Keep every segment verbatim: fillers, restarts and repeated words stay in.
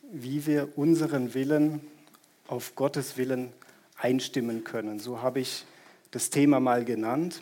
wie wir unseren Willen auf Gottes Willen einstimmen können. So habe ich das Thema mal genannt.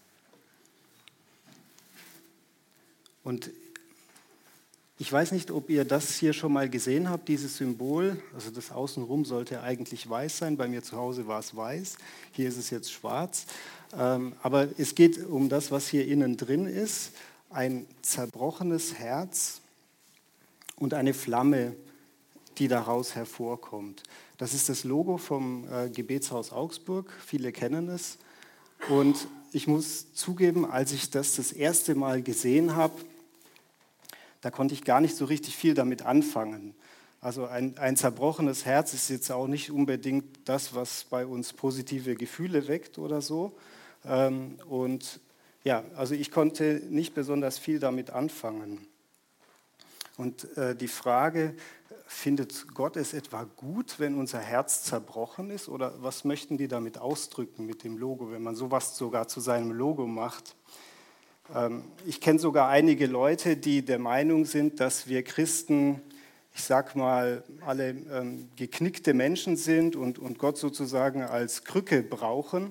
Und ich weiß nicht, ob ihr das hier schon mal gesehen habt, dieses Symbol. Also das Außenrum sollte eigentlich weiß sein. Bei mir zu Hause war es weiß. Hier ist es jetzt schwarz. Aber es geht um das, was hier innen drin ist. Ein zerbrochenes Herz und eine Flamme, die daraus hervorkommt. Das ist das Logo vom Gebetshaus Augsburg. Viele kennen es. Und ich muss zugeben, als ich das das erste Mal gesehen habe, da konnte ich gar nicht so richtig viel damit anfangen. Also ein, ein zerbrochenes Herz ist jetzt auch nicht unbedingt das, was bei uns positive Gefühle weckt oder so. Und ja, also ich konnte nicht besonders viel damit anfangen. Und die Frage, findet Gott es etwa gut, wenn unser Herz zerbrochen ist? Oder was möchten die damit ausdrücken mit dem Logo, wenn man sowas sogar zu seinem Logo macht? Ich kenne sogar einige Leute, die der Meinung sind, dass wir Christen, ich sag mal, alle ähm, geknickte Menschen sind und, und Gott sozusagen als Krücke brauchen.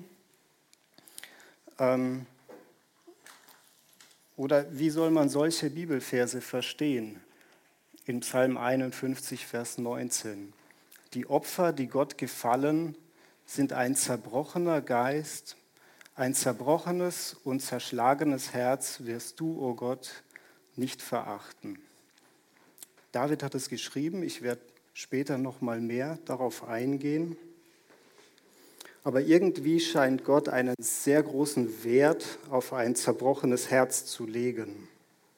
Ähm, oder wie soll man solche Bibelverse verstehen? In Psalm einundfünfzig, Vers neunzehn. Die Opfer, die Gott gefallen, sind ein zerbrochener Geist. Ein zerbrochenes und zerschlagenes Herz wirst du, o Gott, nicht verachten. David hat es geschrieben, ich werde später noch mal mehr darauf eingehen. Aber irgendwie scheint Gott einen sehr großen Wert auf ein zerbrochenes Herz zu legen.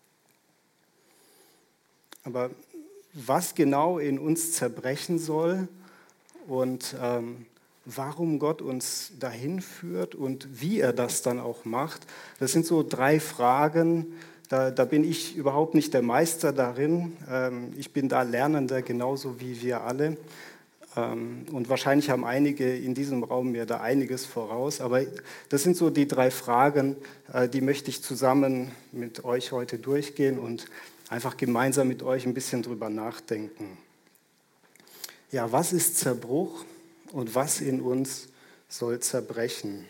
Aber was genau in uns zerbrechen soll und ähm, warum Gott uns dahin führt und wie er das dann auch macht, das sind so drei Fragen, da, da bin ich überhaupt nicht der Meister darin. Ähm, ich bin da Lernender, genauso wie wir alle. Ähm, und wahrscheinlich haben einige in diesem Raum mir da einiges voraus. Aber das sind so die drei Fragen, äh, die möchte ich zusammen mit euch heute durchgehen und einfach gemeinsam mit euch ein bisschen drüber nachdenken. Ja, was ist Zerbruch? Und was in uns soll zerbrechen?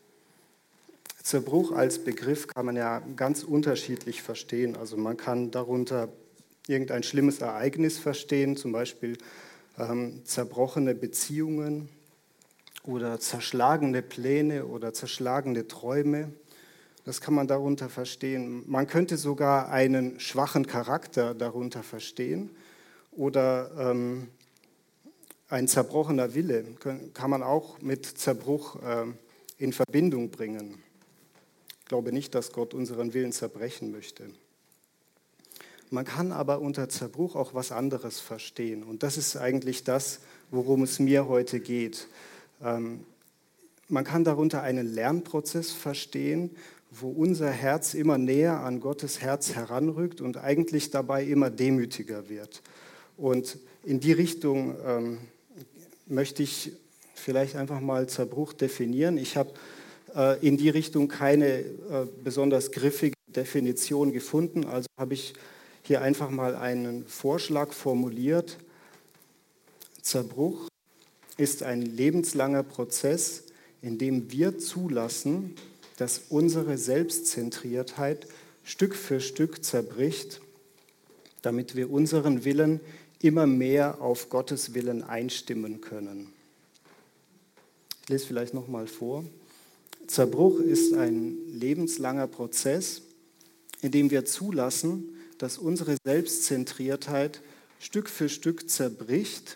Zerbruch als Begriff kann man ja ganz unterschiedlich verstehen. Also man kann darunter irgendein schlimmes Ereignis verstehen, zum Beispiel ähm, zerbrochene Beziehungen oder zerschlagene Pläne oder zerschlagene Träume. Das kann man darunter verstehen. Man könnte sogar einen schwachen Charakter darunter verstehen oder ähm, ein zerbrochener Wille kann man auch mit Zerbruch in Verbindung bringen. Ich glaube nicht, dass Gott unseren Willen zerbrechen möchte. Man kann aber unter Zerbruch auch was anderes verstehen. Und das ist eigentlich das, worum es mir heute geht. Man kann darunter einen Lernprozess verstehen, wo unser Herz immer näher an Gottes Herz heranrückt und eigentlich dabei immer demütiger wird. Und in die Richtung ähm, möchte ich vielleicht einfach mal Zerbruch definieren. Ich habe äh, in die Richtung keine äh, besonders griffige Definition gefunden, also habe ich hier einfach mal einen Vorschlag formuliert. Zerbruch ist ein lebenslanger Prozess, in dem wir zulassen, dass unsere Selbstzentriertheit Stück für Stück zerbricht, damit wir unseren Willen immer mehr auf Gottes Willen einstimmen können. Ich lese vielleicht noch mal vor. Zerbruch ist ein lebenslanger Prozess, in dem wir zulassen, dass unsere Selbstzentriertheit Stück für Stück zerbricht,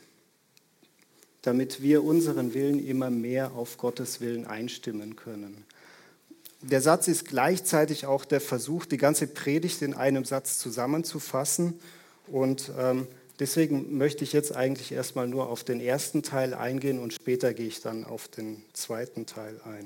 damit wir unseren Willen immer mehr auf Gottes Willen einstimmen können. Der Satz ist gleichzeitig auch der Versuch, die ganze Predigt in einem Satz zusammenzufassen und ähm, deswegen möchte ich jetzt eigentlich erstmal nur auf den ersten Teil eingehen und später gehe ich dann auf den zweiten Teil ein.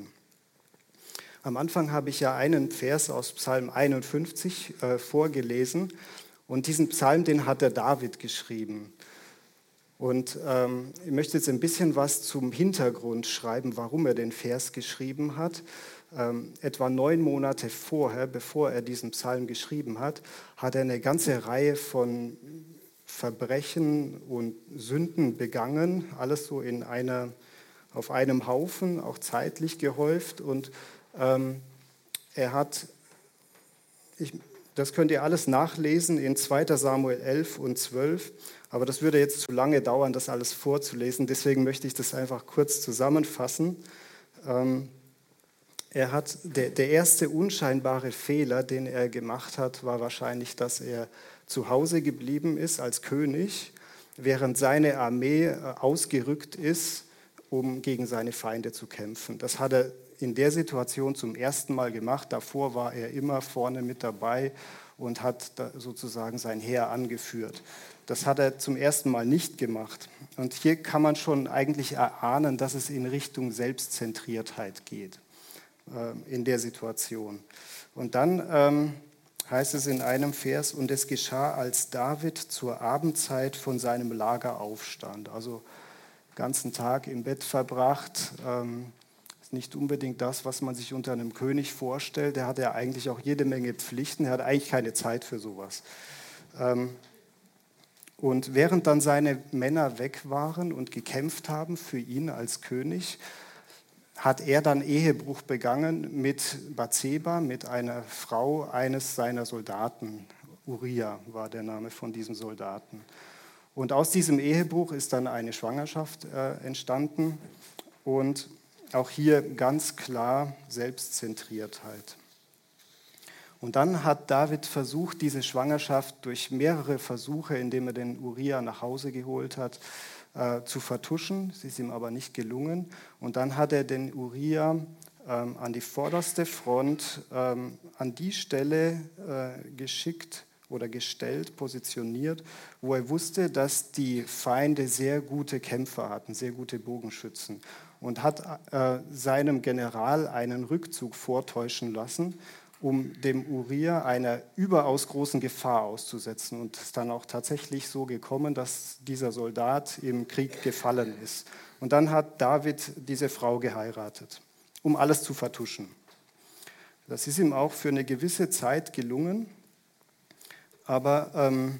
Am Anfang habe ich ja einen Vers aus Psalm einundfünfzig äh, vorgelesen und diesen Psalm, den hat der David geschrieben. Und ähm, ich möchte jetzt ein bisschen was zum Hintergrund schreiben, warum er den Vers geschrieben hat. Ähm, etwa neun Monate vorher, bevor er diesen Psalm geschrieben hat, hat er eine ganze Reihe von Verbrechen und Sünden begangen, alles so in einer, auf einem Haufen, auch zeitlich gehäuft. Und ähm, er hat, ich, das könnt ihr alles nachlesen in zweiter Samuel elf und zwölf, aber das würde jetzt zu lange dauern, das alles vorzulesen. Deswegen möchte ich das einfach kurz zusammenfassen. Ähm, er hat, der, der erste unscheinbare Fehler, den er gemacht hat, war wahrscheinlich, dass er zu Hause geblieben ist als König, während seine Armee ausgerückt ist, um gegen seine Feinde zu kämpfen. Das hat er in der Situation zum ersten Mal gemacht. Davor war er immer vorne mit dabei und hat sozusagen sein Heer angeführt. Das hat er zum ersten Mal nicht gemacht. Und hier kann man schon eigentlich erahnen, dass es in Richtung Selbstzentriertheit geht äh, in der Situation. Und dann ähm, heißt es in einem Vers, und es geschah, als David zur Abendzeit von seinem Lager aufstand. Also den ganzen Tag im Bett verbracht. Ähm, ist nicht unbedingt das, was man sich unter einem König vorstellt. Der hat ja eigentlich auch jede Menge Pflichten. Er hat eigentlich keine Zeit für sowas. Ähm, und während dann seine Männer weg waren und gekämpft haben für ihn als König, hat er dann Ehebruch begangen mit Bathseba, mit einer Frau eines seiner Soldaten. Uriah war der Name von diesem Soldaten. Und aus diesem Ehebruch ist dann eine Schwangerschaft äh, entstanden und auch hier ganz klar Selbstzentriertheit. Und dann hat David versucht, diese Schwangerschaft durch mehrere Versuche, indem er den Uriah nach Hause geholt hat, äh, zu vertuschen. Es ist ihm aber nicht gelungen. Und dann hat er den Uriah ähm, an die vorderste Front, ähm, an die Stelle äh, geschickt oder gestellt, positioniert, wo er wusste, dass die Feinde sehr gute Kämpfer hatten, sehr gute Bogenschützen. Und hat äh, seinem General einen Rückzug vortäuschen lassen, um dem Uriah einer überaus großen Gefahr auszusetzen. Und es ist dann auch tatsächlich so gekommen, dass dieser Soldat im Krieg gefallen ist. Und dann hat David diese Frau geheiratet, um alles zu vertuschen. Das ist ihm auch für eine gewisse Zeit gelungen, aber ähm,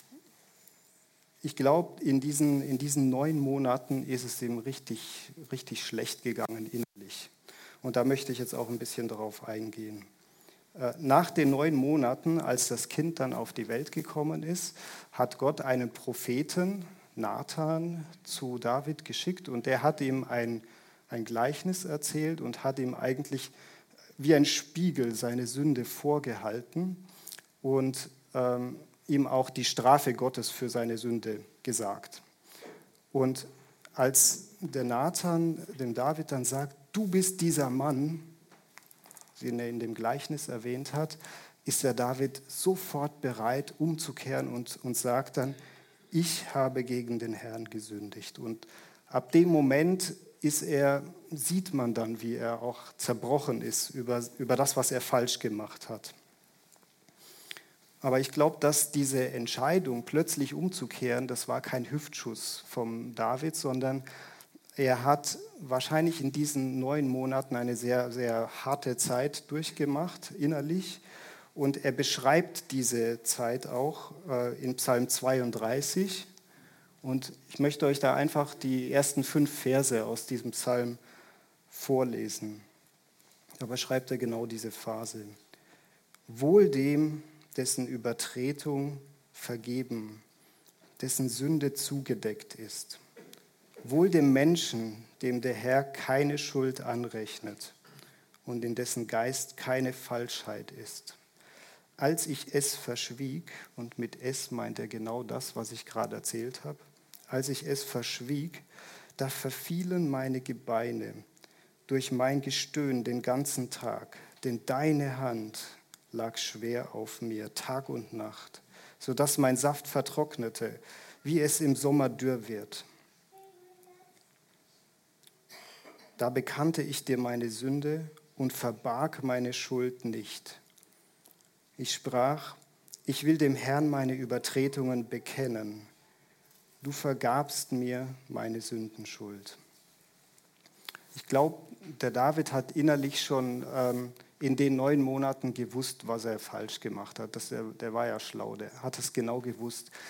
ich glaube, in diesen, in diesen neun Monaten ist es ihm richtig, richtig schlecht gegangen innerlich. Und da möchte ich jetzt auch ein bisschen darauf eingehen. Nach den neun Monaten, als das Kind dann auf die Welt gekommen ist, hat Gott einen Propheten, Nathan, zu David geschickt und der hat ihm ein, ein Gleichnis erzählt und hat ihm eigentlich wie ein Spiegel seine Sünde vorgehalten und ähm, ihm auch die Strafe Gottes für seine Sünde gesagt. Und als der Nathan dem David dann sagt, du bist dieser Mann, den er in dem Gleichnis erwähnt hat, ist der David sofort bereit, umzukehren und, und sagt dann, ich habe gegen den Herrn gesündigt. Und ab dem Moment ist er, sieht man dann, wie er auch zerbrochen ist über, über das, was er falsch gemacht hat. Aber ich glaube, dass diese Entscheidung, plötzlich umzukehren, das war kein Hüftschuss vom David, sondern er hat wahrscheinlich in diesen neun Monaten eine sehr, sehr harte Zeit durchgemacht, innerlich. Und er beschreibt diese Zeit auch äh, in Psalm zweiunddreißig. Und ich möchte euch da einfach die ersten fünf Verse aus diesem Psalm vorlesen. Da beschreibt er genau diese Phase. Wohl dem, dessen Übertretung vergeben, dessen Sünde zugedeckt ist. Wohl dem Menschen, dem der Herr keine Schuld anrechnet und in dessen Geist keine Falschheit ist. Als ich es verschwieg, und mit es meint er genau das, was ich gerade erzählt habe, als ich es verschwieg, da verfielen meine Gebeine durch mein Gestöhn den ganzen Tag, denn deine Hand lag schwer auf mir, Tag und Nacht, sodass mein Saft vertrocknete, wie es im Sommer dürr wird. Da bekannte ich dir meine Sünde und verbarg meine Schuld nicht. Ich sprach, ich will dem Herrn meine Übertretungen bekennen. Du vergabst mir meine Sündenschuld. Ich glaube, der David hat innerlich schon ähm, in den neun Monaten gewusst, was er falsch gemacht hat. Das, der, der war ja schlau, der hat es genau gewusst.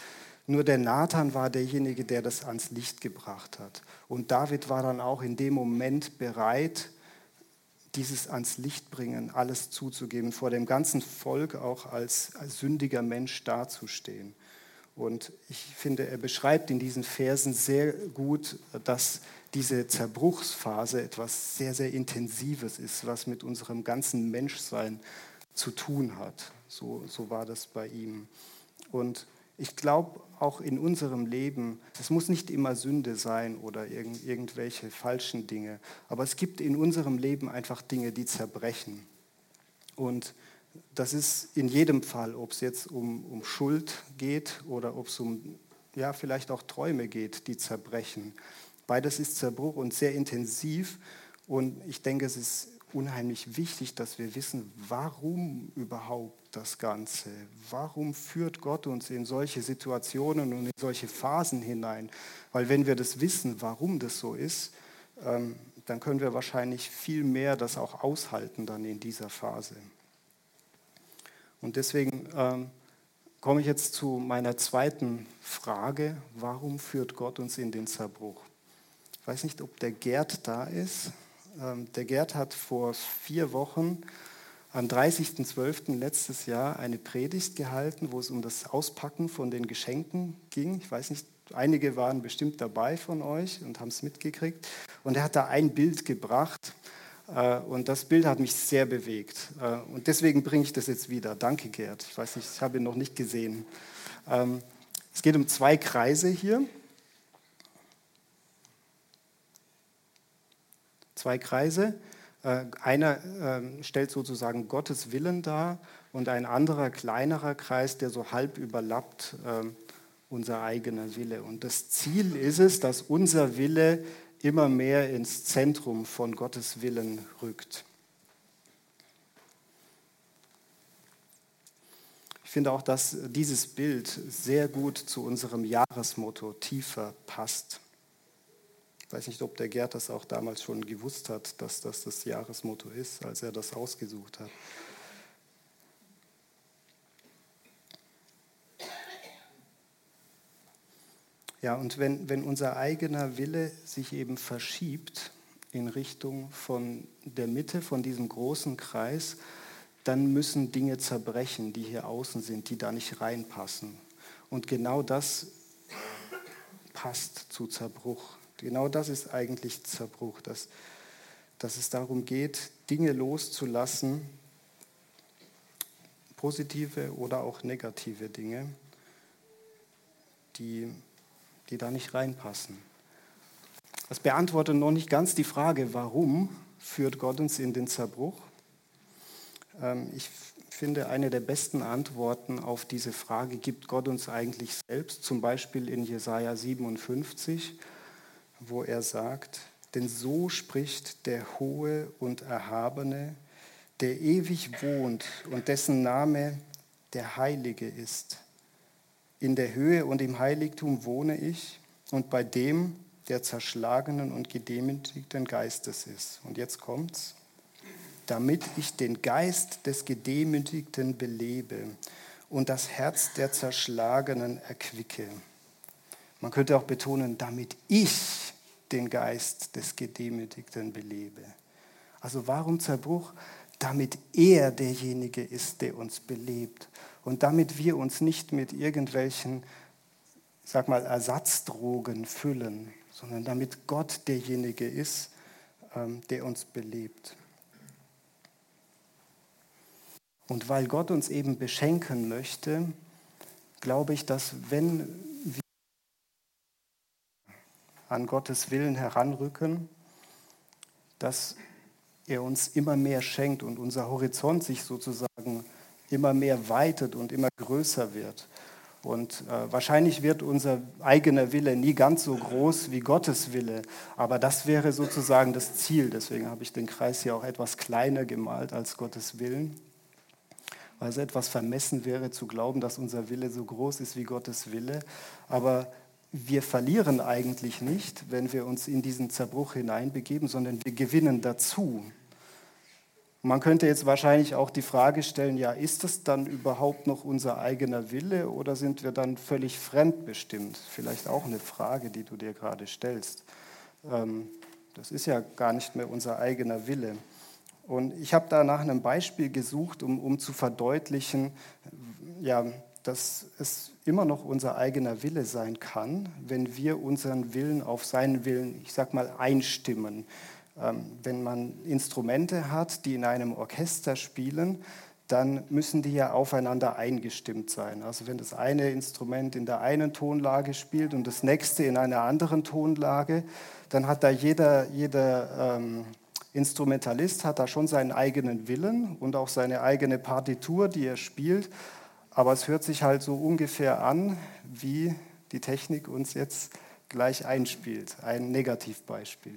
Nur der Nathan war derjenige, der das ans Licht gebracht hat. Und David war dann auch in dem Moment bereit, dieses ans Licht bringen, alles zuzugeben, vor dem ganzen Volk auch als, als sündiger Mensch dazustehen. Und ich finde, er beschreibt in diesen Versen sehr gut, dass diese Zerbruchsphase etwas sehr, sehr Intensives ist, was mit unserem ganzen Menschsein zu tun hat. So, so war das bei ihm. Und ich glaube, auch in unserem Leben, es muss nicht immer Sünde sein oder irgend, irgendwelche falschen Dinge, aber es gibt in unserem Leben einfach Dinge, die zerbrechen. Und das ist in jedem Fall, ob es jetzt um, um Schuld geht oder ob es um, ja, vielleicht auch Träume geht, die zerbrechen. Beides ist Zerbruch und sehr intensiv. Und ich denke, es ist unheimlich wichtig, dass wir wissen, warum überhaupt das Ganze? Warum führt Gott uns in solche Situationen und in solche Phasen hinein? Weil wenn wir das wissen, warum das so ist, ähm, dann können wir wahrscheinlich viel mehr das auch aushalten dann in dieser Phase. Und deswegen ähm, komme ich jetzt zu meiner zweiten Frage. Warum führt Gott uns in den Zerbruch? Ich weiß nicht, ob der Gerd da ist. Ähm, der Gerd hat vor vier Wochen am dreißigsten zwölften letztes Jahr eine Predigt gehalten, wo es um das Auspacken von den Geschenken ging. Ich weiß nicht, einige waren bestimmt dabei von euch und haben es mitgekriegt. Und er hat da ein Bild gebracht. Und das Bild hat mich sehr bewegt. Und deswegen bringe ich das jetzt wieder. Danke, Gerd. Ich weiß nicht, ich habe ihn noch nicht gesehen. Es geht um zwei Kreise hier. Zwei Kreise. Einer stellt sozusagen Gottes Willen dar und ein anderer, kleinerer Kreis, der so halb überlappt unser eigener Wille. Und das Ziel ist es, dass unser Wille immer mehr ins Zentrum von Gottes Willen rückt. Ich finde auch, dass dieses Bild sehr gut zu unserem Jahresmotto tiefer passt. Ich weiß nicht, ob der Gerd das auch damals schon gewusst hat, dass das das Jahresmotto ist, als er das ausgesucht hat. Ja, und wenn, wenn unser eigener Wille sich eben verschiebt in Richtung von der Mitte, von diesem großen Kreis, dann müssen Dinge zerbrechen, die hier außen sind, die da nicht reinpassen. Und genau das passt zu Zerbruch. Genau das ist eigentlich Zerbruch, dass, dass es darum geht, Dinge loszulassen, positive oder auch negative Dinge, die die da nicht reinpassen. Das beantwortet noch nicht ganz die Frage, warum führt Gott uns in den Zerbruch? Ich finde, eine der besten Antworten auf diese Frage gibt Gott uns eigentlich selbst, zum Beispiel in Jesaja siebenundfünfzig, wo er sagt, denn so spricht der Hohe und Erhabene, der ewig wohnt und dessen Name der Heilige ist. In der Höhe und im Heiligtum wohne ich und bei dem, der zerschlagenen und gedemütigten Geistes ist. Und jetzt kommt's. Damit ich den Geist des Gedemütigten belebe und das Herz der Zerschlagenen erquicke. Man könnte auch betonen, damit ich den Geist des Gedemütigten belebe. Also warum Zerbruch? Damit er derjenige ist, der uns belebt. Und damit wir uns nicht mit irgendwelchen, sag mal, Ersatzdrogen füllen, sondern damit Gott derjenige ist, der uns belebt. Und weil Gott uns eben beschenken möchte, glaube ich, dass wenn wir an Gottes Willen heranrücken, dass er uns immer mehr schenkt und unser Horizont sich sozusagen immer mehr weitet und immer größer wird. Und äh, wahrscheinlich wird unser eigener Wille nie ganz so groß wie Gottes Wille, aber das wäre sozusagen das Ziel. Deswegen habe ich den Kreis hier auch etwas kleiner gemalt als Gottes Willen, weil es etwas vermessen wäre zu glauben, dass unser Wille so groß ist wie Gottes Wille. Aber wir verlieren eigentlich nicht, wenn wir uns in diesen Zerbruch hineinbegeben, sondern wir gewinnen dazu. Man könnte jetzt wahrscheinlich auch die Frage stellen, ja, ist das dann überhaupt noch unser eigener Wille oder sind wir dann völlig fremdbestimmt? Vielleicht auch eine Frage, die du dir gerade stellst. Ähm, das ist ja gar nicht mehr unser eigener Wille. Und ich habe da nach einem Beispiel gesucht, um, um zu verdeutlichen, ja, dass es immer noch unser eigener Wille sein kann, wenn wir unseren Willen auf seinen Willen, ich sag mal, einstimmen. Ähm, wenn man Instrumente hat, die in einem Orchester spielen, dann müssen die ja aufeinander eingestimmt sein. Also wenn das eine Instrument in der einen Tonlage spielt und das nächste in einer anderen Tonlage, dann hat da jeder, jeder ähm, Instrumentalist hat da schon seinen eigenen Willen und auch seine eigene Partitur, die er spielt. Aber es hört sich halt so ungefähr an, wie die Technik uns jetzt gleich einspielt. Ein Negativbeispiel.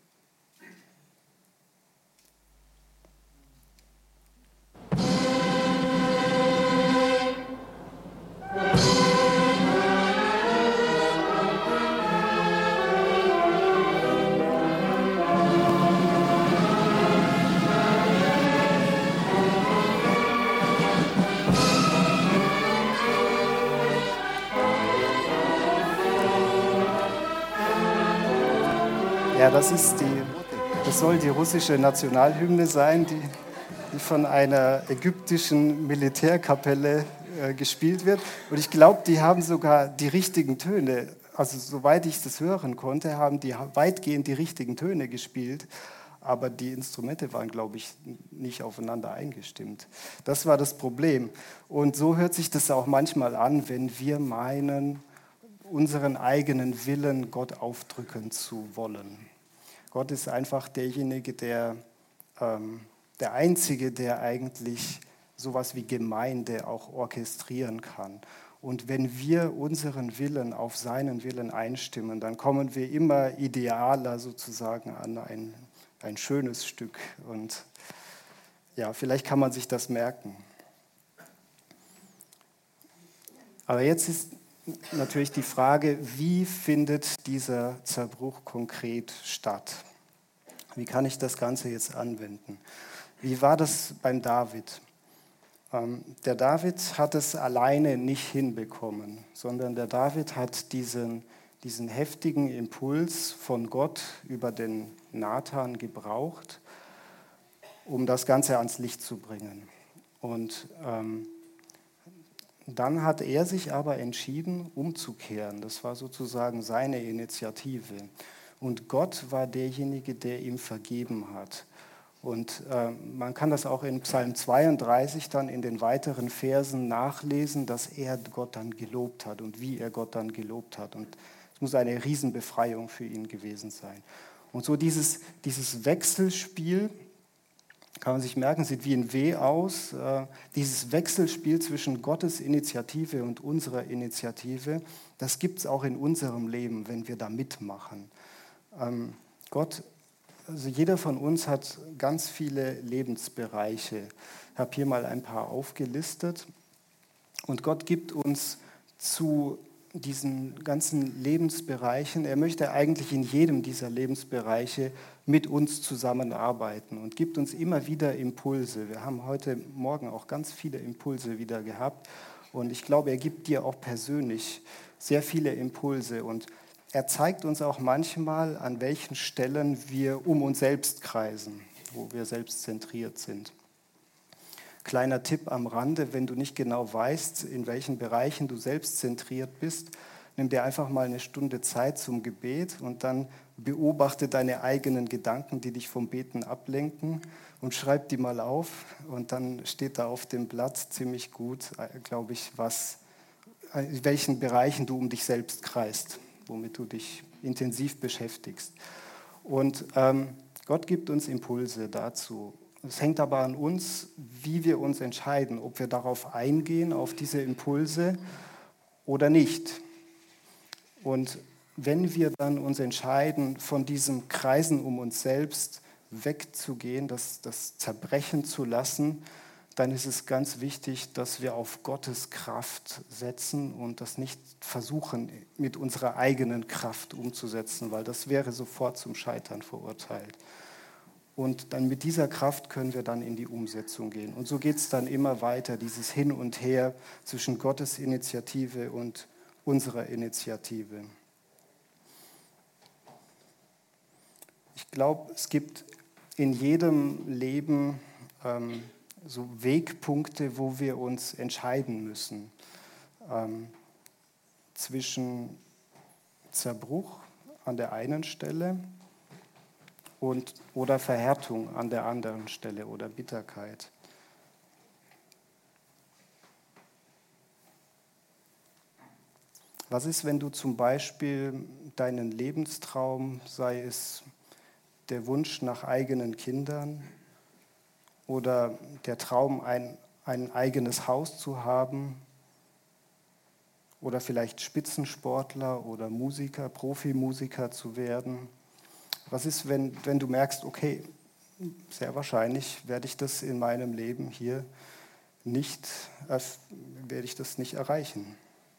Ja, das ist die, das soll die russische Nationalhymne sein, die, die von einer ägyptischen Militärkapelle äh, gespielt wird. Und ich glaube, die haben sogar die richtigen Töne. Also soweit ich das hören konnte, haben die weitgehend die richtigen Töne gespielt. Aber die Instrumente waren, glaube ich, nicht aufeinander eingestimmt. Das war das Problem. Und so hört sich das auch manchmal an, wenn wir meinen, unseren eigenen Willen Gott aufdrücken zu wollen. Gott ist einfach derjenige, der, ähm, der Einzige, der eigentlich sowas wie Gemeinde auch orchestrieren kann. Und wenn wir unseren Willen auf seinen Willen einstimmen, dann kommen wir immer idealer sozusagen an ein, ein schönes Stück. Und ja, vielleicht kann man sich das merken. Aber jetzt ist natürlich die Frage, wie findet dieser Zerbruch konkret statt? Wie kann ich das Ganze jetzt anwenden? Wie war das beim David? Ähm, der David hat es alleine nicht hinbekommen, sondern der David hat diesen, diesen heftigen Impuls von Gott über den Nathan gebraucht, um das Ganze ans Licht zu bringen. Und ähm, dann hat er sich aber entschieden, umzukehren. Das war sozusagen seine Initiative. Und Gott war derjenige, der ihm vergeben hat. Und äh, man kann das auch in Psalm zweiunddreißig dann in den weiteren Versen nachlesen, dass er Gott dann gelobt hat und wie er Gott dann gelobt hat. Und es muss eine Riesenbefreiung für ihn gewesen sein. Und so dieses, dieses Wechselspiel, kann man sich merken, sieht wie ein W aus. Äh, dieses Wechselspiel zwischen Gottes Initiative und unserer Initiative, das gibt es auch in unserem Leben, wenn wir da mitmachen. Ähm, Gott, also jeder von uns hat ganz viele Lebensbereiche. Ich habe hier mal ein paar aufgelistet. Und Gott gibt uns zu diesen ganzen Lebensbereichen, er möchte eigentlich in jedem dieser Lebensbereiche mit uns zusammenarbeiten und gibt uns immer wieder Impulse. Wir haben heute Morgen auch ganz viele Impulse wieder gehabt und ich glaube, er gibt dir auch persönlich sehr viele Impulse und er zeigt uns auch manchmal, an welchen Stellen wir um uns selbst kreisen, wo wir selbstzentriert sind. Kleiner Tipp am Rande, wenn du nicht genau weißt, in welchen Bereichen du selbstzentriert bist, nimm dir einfach mal eine Stunde Zeit zum Gebet und dann beobachte deine eigenen Gedanken, die dich vom Beten ablenken und schreib die mal auf und dann steht da auf dem Blatt ziemlich gut, glaube ich, was, in welchen Bereichen du um dich selbst kreist, womit du dich intensiv beschäftigst. Und ähm, Gott gibt uns Impulse dazu. Es hängt aber an uns, wie wir uns entscheiden, ob wir darauf eingehen, auf diese Impulse oder nicht. Und wenn wir dann uns entscheiden, von diesem Kreisen um uns selbst wegzugehen, das, das zerbrechen zu lassen, dann ist es ganz wichtig, dass wir auf Gottes Kraft setzen und das nicht versuchen, mit unserer eigenen Kraft umzusetzen, weil das wäre sofort zum Scheitern verurteilt. Und dann mit dieser Kraft können wir dann in die Umsetzung gehen. Und so geht es dann immer weiter, dieses Hin und Her zwischen Gottes Initiative und unserer Initiative. Ich glaube, es gibt in jedem Leben ähm, so Wegpunkte, wo wir uns entscheiden müssen. Ähm, zwischen Zerbruch an der einen Stelle und, oder Verhärtung an der anderen Stelle oder Bitterkeit. Was ist, wenn du zum Beispiel deinen Lebenstraum, sei es der Wunsch nach eigenen Kindern oder der Traum, ein, ein eigenes Haus zu haben oder vielleicht Spitzensportler oder Musiker, Profimusiker zu werden? Was ist, wenn, wenn du merkst, okay, sehr wahrscheinlich werde ich das in meinem Leben hier nicht, äh, werde ich das nicht erreichen?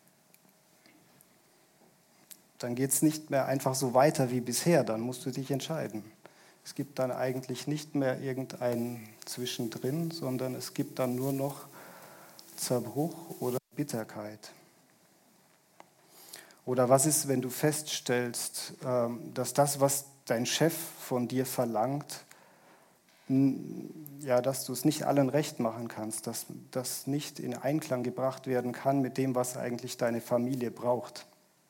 Dann geht es nicht mehr einfach so weiter wie bisher, dann musst du dich entscheiden. Es gibt dann eigentlich nicht mehr irgendein Zwischendrin, sondern es gibt dann nur noch Zerbruch oder Bitterkeit. Oder was ist, wenn du feststellst, dass das, was dein Chef von dir verlangt, ja, dass du es nicht allen recht machen kannst, dass das nicht in Einklang gebracht werden kann mit dem, was eigentlich deine Familie braucht.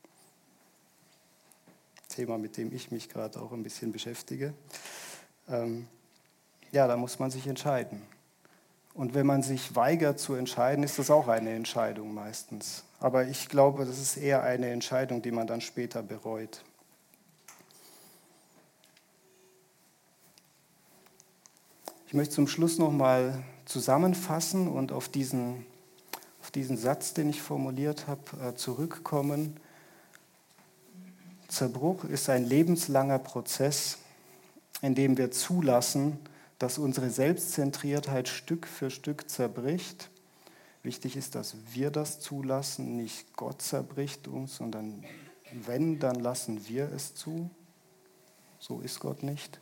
Thema, mit dem ich mich gerade auch ein bisschen beschäftige. Ähm, ja, da muss man sich entscheiden. Und wenn man sich weigert zu entscheiden, ist das auch eine Entscheidung meistens. Aber ich glaube, das ist eher eine Entscheidung, die man dann später bereut. Ich möchte zum Schluss nochmal zusammenfassen und auf diesen, auf diesen Satz, den ich formuliert habe, zurückkommen. Zerbruch ist ein lebenslanger Prozess, in dem wir zulassen, dass unsere Selbstzentriertheit Stück für Stück zerbricht. Wichtig ist, dass wir das zulassen, nicht Gott zerbricht uns, sondern wenn, dann lassen wir es zu. So ist Gott nicht.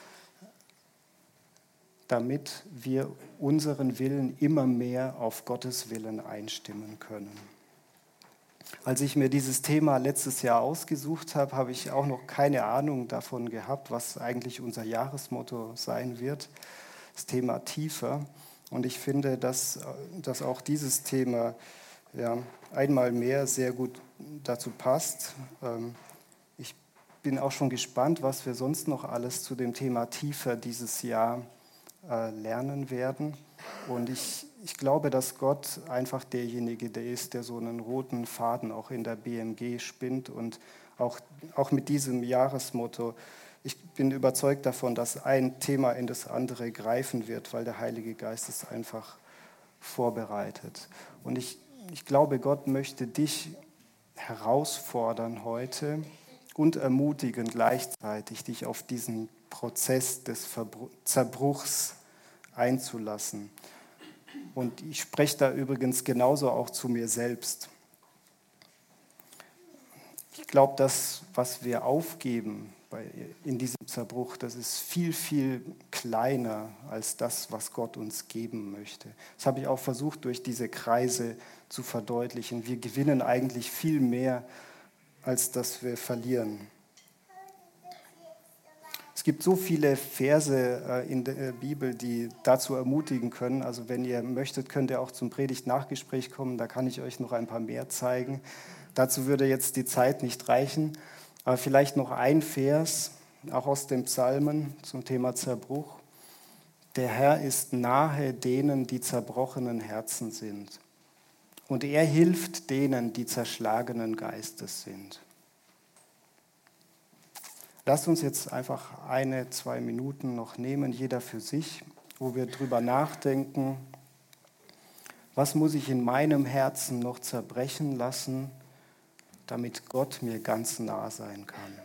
Damit wir unseren Willen immer mehr auf Gottes Willen einstimmen können. Als ich mir dieses Thema letztes Jahr ausgesucht habe, habe ich auch noch keine Ahnung davon gehabt, was eigentlich unser Jahresmotto sein wird. Das Thema tiefer. Und ich finde, dass, dass auch dieses Thema ja, einmal mehr sehr gut dazu passt. Ich bin auch schon gespannt, was wir sonst noch alles zu dem Thema tiefer dieses Jahr lernen werden. Und ich, ich glaube, dass Gott einfach derjenige der ist, der so einen roten Faden auch in der B M G spinnt und auch, auch mit diesem Jahresmotto. Ich bin überzeugt davon, dass ein Thema in das andere greifen wird, weil der Heilige Geist es einfach vorbereitet. Und ich, ich glaube, Gott möchte dich herausfordern heute und ermutigen gleichzeitig, dich auf diesen Prozess des Verbruch, Zerbruchs einzulassen. Und ich spreche da übrigens genauso auch zu mir selbst. Ich glaube, das, was wir aufgeben bei, in diesem Zerbruch, das ist viel, viel kleiner als das, was Gott uns geben möchte. Das habe ich auch versucht, durch diese Kreise zu verdeutlichen. Wir gewinnen eigentlich viel mehr, als dass wir verlieren. Es gibt so viele Verse in der Bibel, die dazu ermutigen können. Also wenn ihr möchtet, könnt ihr auch zum Predigt-Nachgespräch kommen. Da kann ich euch noch ein paar mehr zeigen. Dazu würde jetzt die Zeit nicht reichen. Aber vielleicht noch ein Vers, auch aus dem Psalmen zum Thema Zerbruch. Der Herr ist nahe denen, die zerbrochenen Herzen sind. Und er hilft denen, die zerschlagenen Geistes sind. Lasst uns jetzt einfach eine, zwei Minuten noch nehmen, jeder für sich, wo wir drüber nachdenken, was muss ich in meinem Herzen noch zerbrechen lassen, damit Gott mir ganz nah sein kann.